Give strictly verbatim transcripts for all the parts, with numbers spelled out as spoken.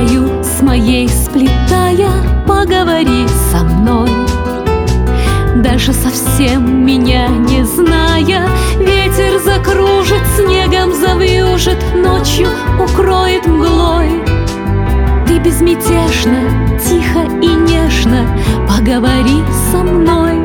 твою с моей сплетая, поговори со мной. Даже совсем меня не зная, ветер закружит, снегом завьюжит, ночью укроет мглой. Ты безмятежно, тихо и нежно поговори со мной.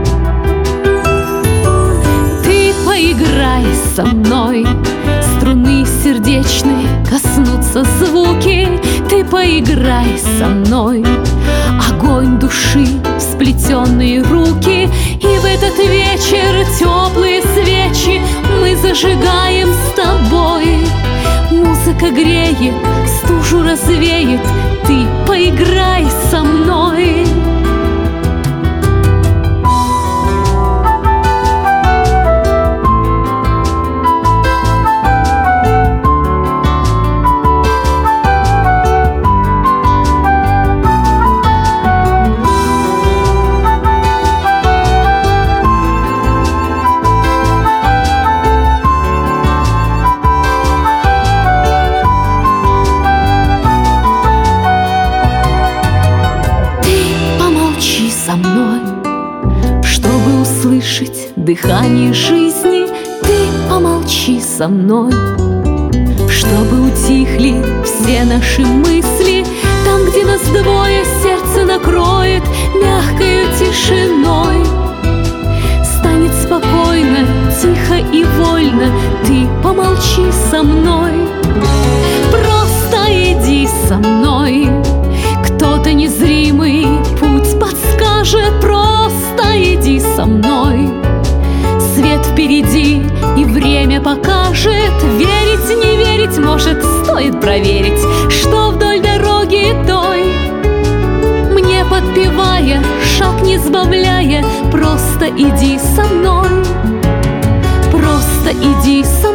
Ты поиграй со мной, струны сердечные коснутся звуки. Ты поиграй со мной, огонь души, сплетенные руки. И в этот вечер теплые свечи мы зажигаем с тобой. Музыка греет, стужу развеет, ты поиграй со мной. Со мной, чтобы услышать дыхание жизни. Ты помолчи со мной, чтобы утихли все наши мысли. Там, где нас двое, сердце накроет мягкою тишиной. Станет спокойно, тихо и вольно. Ты помолчи со мной, просто иди со мной. Кто-то незримый путь подскажет, просто иди со мной. Свет впереди и время покажет. Верить, не верить, может, стоит проверить, что вдоль дороги той, мне подпевая, шаг не сбавляя, просто иди со мной. Просто иди со